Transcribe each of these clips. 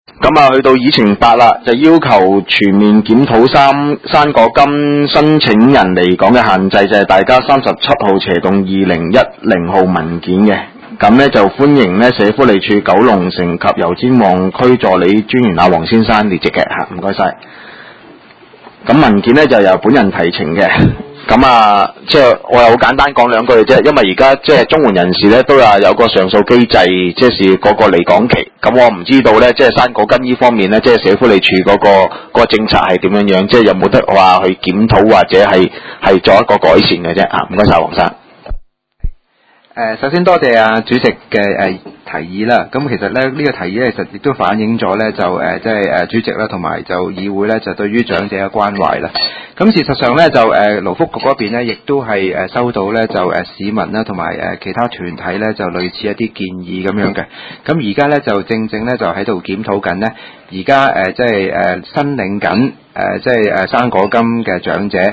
咁啊，去到議程8啦，就要求全面檢討生果金申請人嚟講嘅限制，就係大家37號斜動2010號文件嘅。咁咧就歡迎咧社福利署九龍城及油尖旺區助理專員阿黃先生列席嘅嚇，唔該晒。咁文件咧就由本人提呈嘅。咁啊，即係我又好簡單講兩句啫，因為而家即係綜援人士咧都有個上訴機制，即係嗰個離港期。咁我唔知道咧，即係生果金呢方面咧，即係社福利署嗰個政策係點樣樣，即係有冇得話去檢討或者係做一個改善嘅啫啊？唔該晒，黃生。 首先多謝主席嘅提議啦。咁其實咧呢個提議咧，其實亦都反映咗咧就即係主席啦，同埋就議會咧就對於長者嘅關懷啦。咁事實上咧就勞福局嗰邊咧，亦都係收到咧就市民啦，同埋其他團體咧就類似一啲建議咁樣嘅。咁而家咧就正咧就喺度檢討緊咧，而家即係申領緊即係生果金嘅長者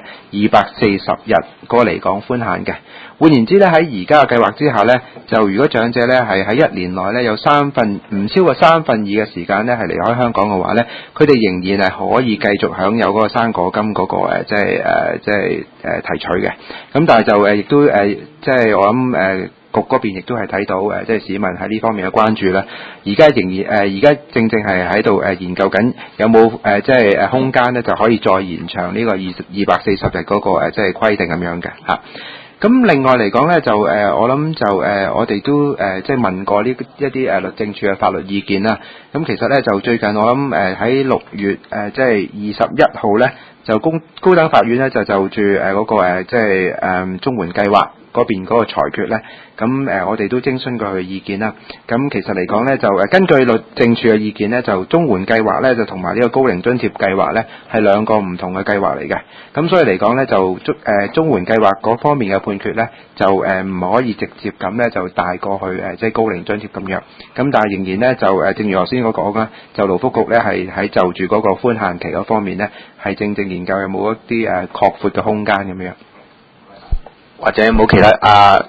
240日個離港寬限嘅。換言之咧，喺而家嘅計劃之下咧，就如果長者咧係喺1年內咧有唔超過3分2嘅時間咧係離開香港嘅話咧，佢哋仍然係可以繼續享有嗰個生果金嗰個即係提取嘅。咁但係就亦都即係我諗局嗰邊亦都係睇到即係市民喺呢方面嘅關注啦。而家正係喺度研究緊有冇即係空間咧就可以再延長呢個240日嗰個即係規定咁樣嘅嚇。咁另外嚟講咧，就我諗就我哋都即係問過呢一啲律政處嘅法律意見啦。咁其實咧就最近我諗喺6月即係21號咧，就高等法院咧就住嗰個即係綜援計劃嗰邊嗰個裁決咧，咁我哋都徵詢過佢嘅意見啦。咁其實嚟講咧，就根據律政處嘅意見咧，就綜援計劃咧就同埋呢個高齡津貼計劃咧係兩個唔同嘅計劃嚟嘅。咁所以嚟講咧，就綜援計劃嗰方面嘅判決咧，就唔可以直接咁咧就帶過去即係高齡津貼咁樣。咁但係仍然咧就正如頭先我講啦，就勞福局咧係喺就住嗰個寬限期嗰方面咧，係正研究有冇一啲擴闊嘅空間咁樣。 或者冇其他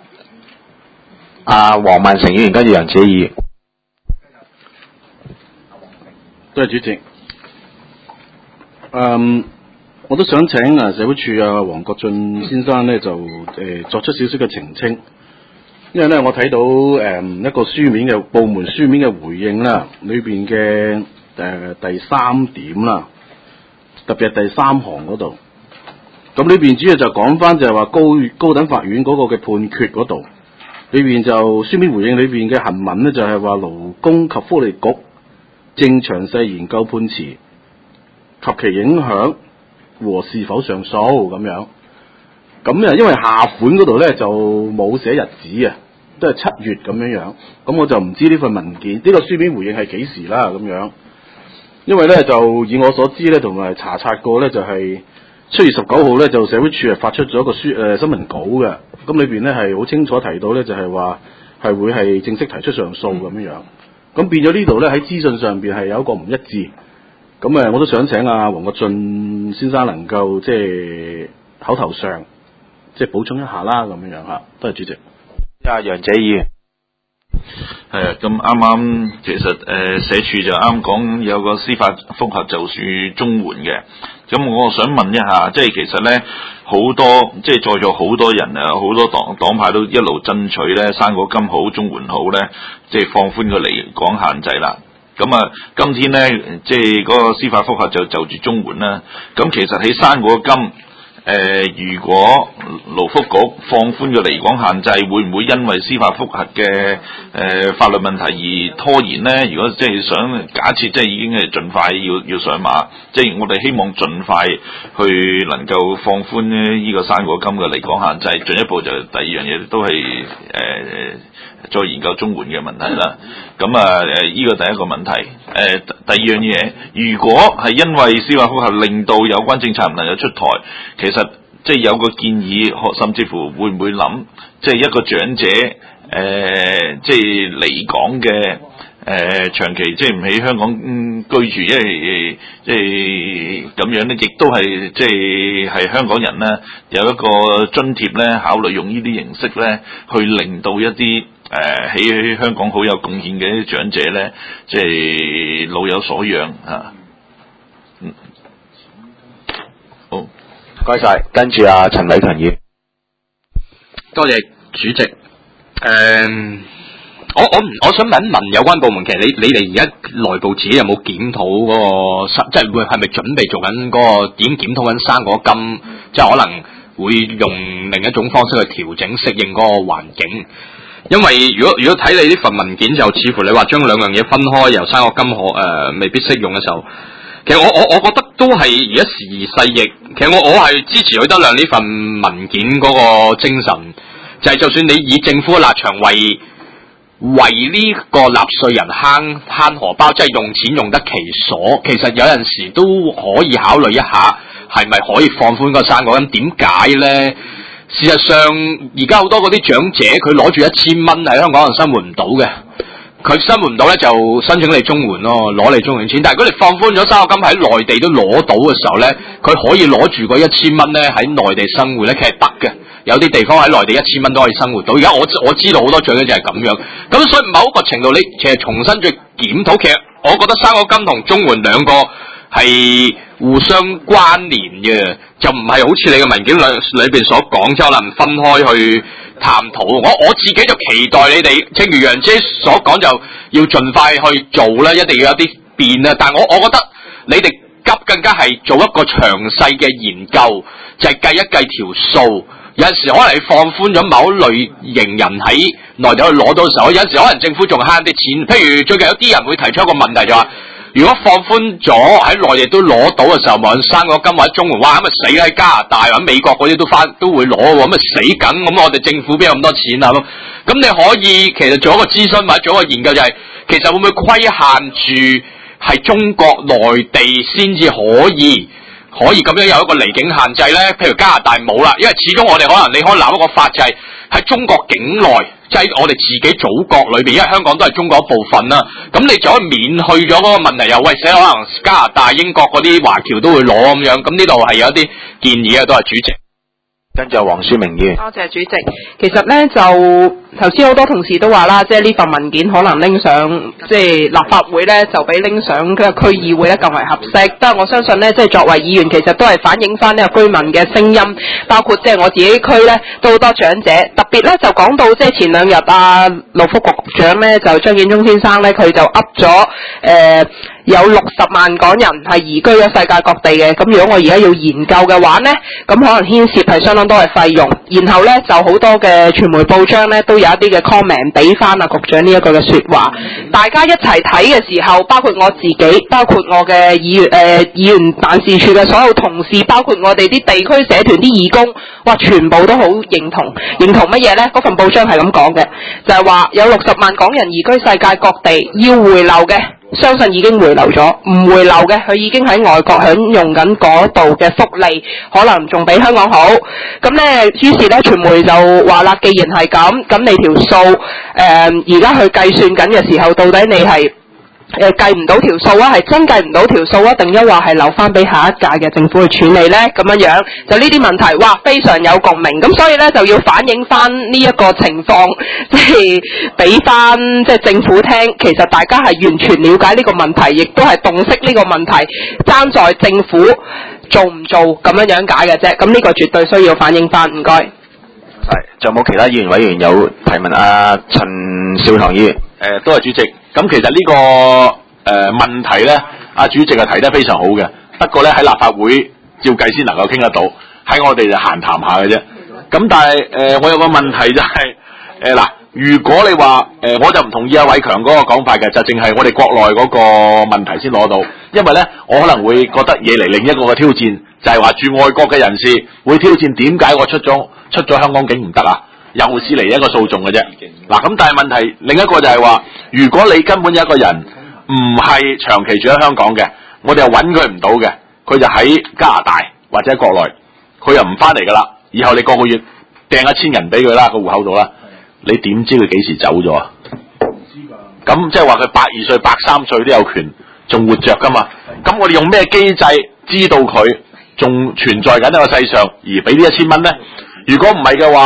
黃萬成議員跟住楊子議員。 多謝主席。我都想請社會署黃國俊先生咧就作出少少嘅澄清，因為咧我睇到一個書面嘅部門書面嘅回應啦，裏邊嘅第3點啦，特別係第3行嗰度。咁呢邊主要就講翻就係話高等法院嗰個嘅判決嗰度，裏邊就書面回應裏邊嘅行文咧就係話勞工及福利局正詳細研究判詞及其影響和是否上訴咁樣。咁因為下款嗰度咧就冇寫日子啊，都係7月咁樣。咁我就唔知呢份文件呢個書面回應係幾時啦咁樣。因為咧就以我所知咧，同埋查察過咧就係7月19號咧，就社會署係發出咗一個新聞稿嘅，咁裏邊咧係好清楚提到咧，就係話係會係正式提出上訴咁樣。咁變咗呢度咧喺資訊上邊係有一個唔一致。咁我都想請黃國俊先生能夠即係口頭上即係補充一下啦咁樣嚇。多謝主席。 楊子議員。 係啊，咁啱啱其實社署就啱講有個司法覆核就處綜援嘅，咁我想問一下，即係其實咧好多即係在座好多人啊，好多黨派都一路爭取咧生果金好綜援好咧，即係放寬個離港限制啦。咁啊，今天咧即係嗰個司法覆核就住綜援啦。咁其實喺生果金如果勞福局放寬嘅離港限制，會唔會因為司法覆核嘅法律問題而拖延呢？如果即係想假設即係已經係盡快要上馬，即係我哋希望盡快去能夠放寬呢個生果金嘅離港限制，進一步就第二樣嘢都係再研究綜援嘅問題啦。咁呢個第一個問題。第二樣嘢，如果係因為司法覆核令到有關政策唔能夠出台，其實即係有個建議，甚至乎會唔會諗，即係一個長者即係離港嘅長期即係唔喺香港居住，因為即係咁樣咧，亦都係即係香港人咧有一個津貼咧，考慮用呢啲形式咧，去令到一啲喺香港好有貢獻嘅啲長者咧，即係老有所養啊。好， 唔該晒，跟住阿陳偉強議員。 多謝主席。我想問一問有關部門，其實你哋而家內部自己有冇檢討嗰個，即係會係咪準備做緊嗰個點檢討緊生果金，即係可能會用另一種方式去調整適應嗰個環境？因為如果睇你呢份文件，就似乎你話將兩樣嘢分開，由生果金未必適用嘅時候，其實我覺得都係而家時移世易。其實我係支持許德亮呢份文件嗰個精神，就算你以政府嘅立場為呢個納稅人慳荷包，即係用錢用得其所，其實有陣時都可以考慮一下，係咪可以放寬個生果金？點解呢？事實上，而家好多嗰啲長者，佢攞住1000蚊喺香港人生活唔到嘅，佢生活唔到咧就申請你綜援咯，攞你綜援錢。但係如果你放寬咗生果金喺內地都攞到嘅時候咧，佢可以攞住嗰1000蚊咧喺內地生活咧，其實得嘅。有啲地方喺內地1000蚊都可以生活到。而家我知道好多長者就係咁樣，咁所以某一個程度你其實重新再檢討，其實我覺得生果金同綜援兩個係互相關聯嘅，就唔係好似你嘅文件裏邊所講，即係可能分開去探討。我自己就期待你哋，正如楊姐所講，就要盡快去做啦，一定要有啲變啦。但係我覺得你哋急更加係做一個詳細嘅研究，就係計一計條數。有陣時可能你放寬咗某類型人喺內地去攞到嘅時候，有陣時可能政府仲慳啲錢。譬如最近有啲人會提出一個問題就話，如果放寬咗喺內地都攞到嘅時候，無論生果金或者綜援，哇咁咪死喺加拿大或者美國嗰啲都會攞喎，咁咪死緊。咁我哋政府邊有咁多錢啊？咁你可以其實做一個諮詢或者做一個研究，就係其實會唔會規限住係中國內地先至可以咁樣有一個離境限制咧？譬如加拿大冇啦，因為始終我哋你可以立一個法制喺中國境內，即係我哋自己祖國裏邊，因為香港都係中國一部分啦。咁你就可以免去咗嗰個問題，又喂死可能加拿大、英國嗰啲華僑都會攞咁樣。咁呢度係有一啲建議啊，都係主席。 跟住黃書明議員。 多謝主席。其實咧就頭先好多同事都話啦，即係呢份文件可能拎上即係立法會咧，就比拎上嘅區議會咧更為合適。不過我相信咧，即係作為議員，其實都係反映翻呢個居民嘅聲音，包括即係我自己區咧都好多長者，特別咧就講到即係前兩日勞福局長咧就張建宗先生咧，佢就噏咗有60萬港人係移居咗世界各地嘅。咁如果我而家要研究嘅話呢，咁可能牽涉係相當多嘅費用。然後呢，就好多嘅傳媒報章呢都有一啲嘅 comment 俾翻局長呢一個嘅說話。大家一齊睇嘅時候，包括我自己，包括我嘅議員辦事處嘅所有同事，包括我哋啲地區社團啲義工，哇，全部都好認同乜嘢呢？嗰份報章係咁講嘅，就係話有60萬港人移居世界各地，要回流嘅。相信已經回流咗，唔回流嘅佢已經喺外國享用緊嗰度嘅福利，可能仲比香港好。咁呢，於是呢，傳媒就話啦，既然係咁你條數而家去計算緊嘅時候，到底你係計唔到條數啊？係真計唔到條數啊？定一話係留翻俾下一屆嘅政府去處理呢？咁樣就呢啲問題，哇，非常有共鳴。咁所以呢，就要反映翻呢一個情況，即係俾翻即係政府聽。其實大家係完全了解呢個問題，亦都係洞悉呢個問題，爭在政府做唔做咁樣解嘅啫。咁呢個絕對需要反映翻。唔該。係， 仲有冇其他議員委員有提問？陳少棠議員。 多謝主席。咁其實呢個問題咧，主席係提得非常好嘅。不過咧喺立法會照計先能夠傾得到，喺我哋就閒談下嘅啫。咁但係我有個問題就係嗱，如果你話我就唔同意阿偉強嗰個講法嘅，就淨係我哋國內嗰個問題先攞到，因為咧我可能會覺得惹嚟另一個嘅挑戰，就係話住外國嘅人士會挑戰點解我出咗香港境唔得啊？又是嚟一個訴訟嘅啫。嗱，咁但係問題另一個就係話，如果你根本有一個人唔係長期住喺香港嘅，我哋又揾佢唔到嘅，佢就喺加拿大或者國內，佢又唔翻嚟噶啦。以後你個個月掟1000銀俾佢啦，個戶口度啦，你點知佢幾時走咗啊？咁即係話佢82歲、83歲都有權仲活着噶嘛？咁我哋用咩機制知道佢仲存在緊呢個世上而俾呢1000蚊呢？如果唔係嘅話，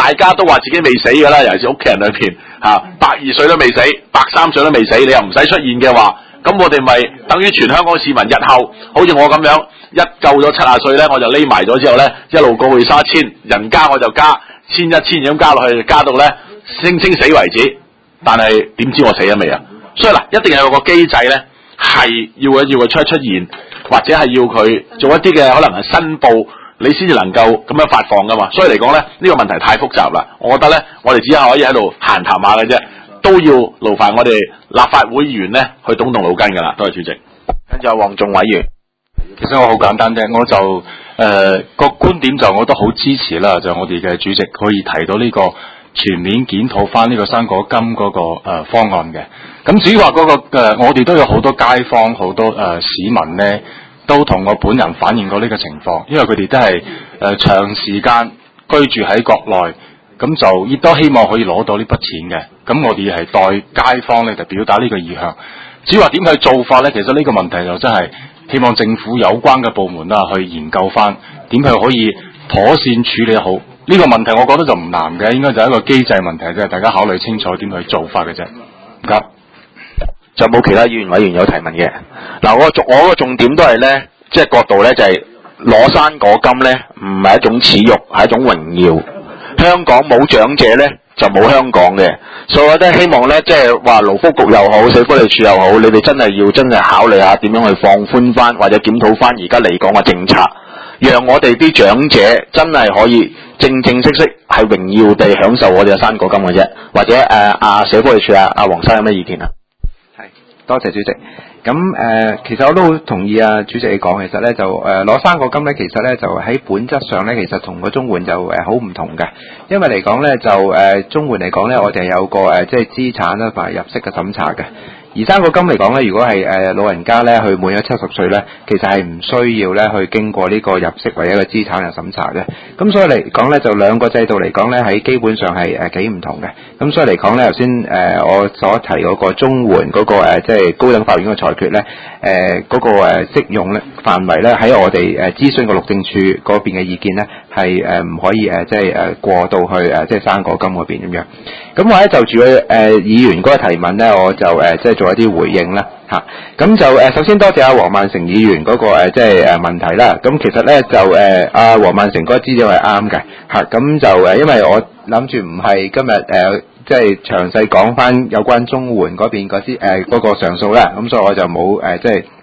大家都話自己未死㗎啦，尤其是屋企人裏邊102歲都未死，103歲都未死，你又唔使出現嘅話，咁我哋咪等於全香港市民日後好似我咁樣，一夠咗70歲咧，我就匿埋咗之後咧，一路過去沙千，人加我就加1000、1000咁加落去，加到咧聲稱死為止。但係點知我死咗未啊？所以嗱，一定係有個機制咧，係要佢出現，或者係要佢做一啲嘅可能係申報，你先至能夠咁樣發放噶嘛。所以嚟講咧，呢個問題太複雜啦。我覺得咧，我哋只係可以喺度閒談下嘅啫，都要勞煩我哋立法會議員咧去動動腦筋噶啦。多謝主席。 跟住黃仲委員， 其實我好簡單啫，我就個觀點就我都好支持啦，就我哋嘅主席可以提到呢個全面檢討翻呢個生果金嗰個方案嘅。咁至於話嗰個我哋都有好多街坊、好多市民咧，都同我本人反映過呢個情況，因為佢哋都係長時間居住喺國內，咁就亦都希望可以攞到呢筆錢嘅。咁我哋係代街坊咧就表達呢個意向。至於話點去做法咧，其實呢個問題就真係希望政府有關嘅部門啦去研究翻點去可以妥善處理好呢個問題。我覺得就唔難嘅，應該就係一個機制問題啫，大家考慮清楚點去做法嘅啫。唔該。 就冇其他議員委員有提問嘅。嗱，我個重點都係咧，即係角度咧就係攞生果金咧，唔係一種恥辱，係一種榮耀。香港冇長者咧，就冇香港嘅。所以我都希望咧，即係話勞福局又好，社會福利署又好，你哋真係考慮下點樣去放寬翻或者檢討翻而家嚟講嘅政策，讓我哋啲長者真係可以正正式式係榮耀地享受我哋嘅生果金嘅啫。或者社會福利署阿黃生有咩意見啊？ 多謝主席。咁其實我都好同意主席你講，其實咧就攞生果金咧，其實咧就喺本質上咧，其實同個綜援就好唔同嘅。因為嚟講咧就綜援嚟講咧，我哋有個即係資產啦同埋入息嘅審查嘅。而生果金嚟講咧，如果係老人家咧，佢滿咗70歲咧，其實係唔需要咧去經過呢個入息或者一個資產嘅審查嘅。咁所以嚟講咧，就兩個制度嚟講咧，喺基本上係幾唔同嘅。咁所以嚟講咧，頭先我所提嗰個綜援嗰個即係高等法院嘅裁決咧，嗰個適用咧範圍咧，喺我哋諮詢個律政處嗰邊嘅意見咧，係唔可以即係過到去即係生果金嗰邊咁樣。咁我咧就住議員嗰個提問咧，我就即係做一啲回應啦嚇。咁就首先多謝阿黃萬成議員嗰個即係問題啦。咁其實咧就阿黃萬成嗰個資料係啱嘅嚇。咁就因為我諗住唔係今日即係詳細講翻有關綜援嗰邊嗰啲嗰個上訴啦。咁所以我就冇即係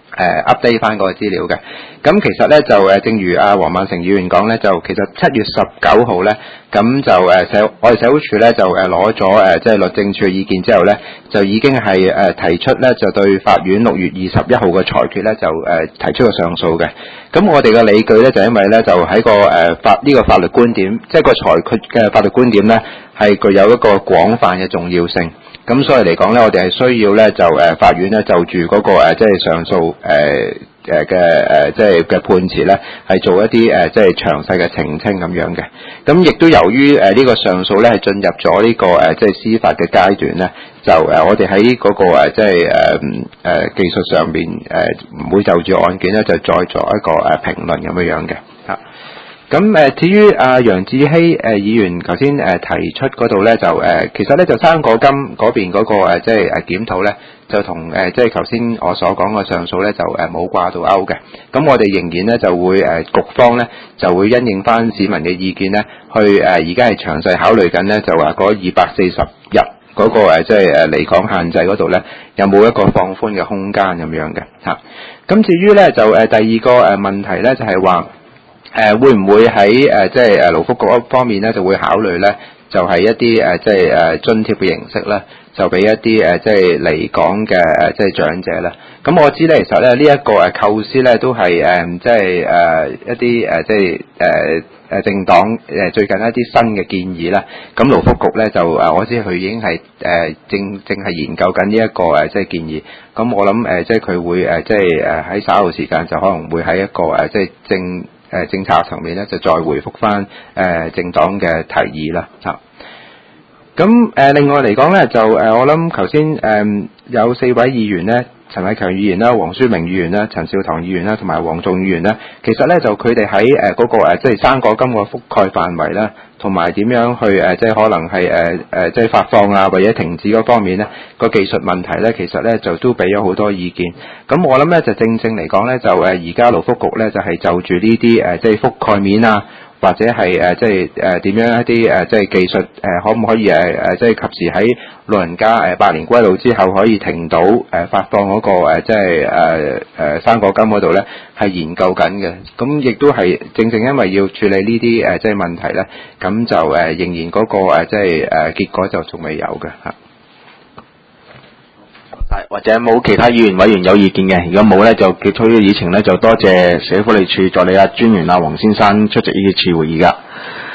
update 翻嗰個資料嘅。咁其實咧就正如阿黃萬成議員講咧，就其實7月19號咧，咁就我哋社會署咧就攞咗即係律政處嘅意見之後咧，就已經係提出咧就對法院6月21號嘅裁決咧就提出個上訴嘅。咁我哋嘅理據咧就因為咧就喺個呢個法律觀點，即係個裁決嘅法律觀點咧係具有一個廣泛嘅重要性。咁所以嚟講咧，我哋係需要咧就法院咧就住嗰個即係上訴嘅即係嘅判詞咧，係做一啲即係詳細嘅澄清咁樣嘅。咁亦都由於呢個上訴咧係進入咗呢個即係司法嘅階段咧，就我哋喺嗰個即係技術上邊唔會就住案件咧就再作一個評論咁樣嘅嚇。咁至於楊志希議員頭先提出嗰度咧，就其實咧就生果金嗰邊嗰個即係檢討咧，就同即係頭先我所講嘅上訴咧就冇掛到鈎嘅。咁我哋仍然咧就會局方咧就會因應翻市民嘅意見咧，去而家係詳細考慮緊咧，就話嗰240日嗰個即係離港限制嗰度咧，有冇一個放寬嘅空間咁樣嘅嚇。咁至於咧就第二個問題咧就係話，會唔會喺即係勞福局方面咧，就會考慮咧，就係一啲即係津貼嘅形式咧，就俾一啲即係離港嘅即係長者咧。咁我知咧，其實咧呢一個構思咧都係即係一啲即係政黨最近一啲新嘅建議啦。咁勞福局咧就我知佢已經係正係研究緊呢一個即係建議。咁我諗即係佢會即係喺稍後時間就可能會喺一個即係政策層面咧，就再回覆翻政黨嘅提議啦嚇。咁另外嚟講咧，就我諗頭先有4位議員咧陳偉強議員啦、黃書明議員啦、陳少棠議員啦，同埋黃仲議員啦，其實咧就佢哋喺嗰個即係生果金個覆蓋範圍啦，同埋點樣去即係可能係即係發放啊或者停止嗰方面咧個技術問題咧，其實咧就都俾咗好多意見。咁我諗咧就正嚟講咧，就而家勞福局咧就係就住呢啲即係覆蓋面啊，或者係即係點樣一啲即係技術可唔可以即係及時喺老人家百年歸老之後可以停到發放嗰個即係生果金嗰度咧，係研究緊嘅。咁亦都係正因為要處理呢啲即係問題咧，咁就仍然嗰個即係結果就仲未有嘅嚇。 或者冇其他議員委員有意見嘅，如果冇咧就結束呢個議程咧，就多謝社會福利署助理專員黃先生出席呢次會議㗎。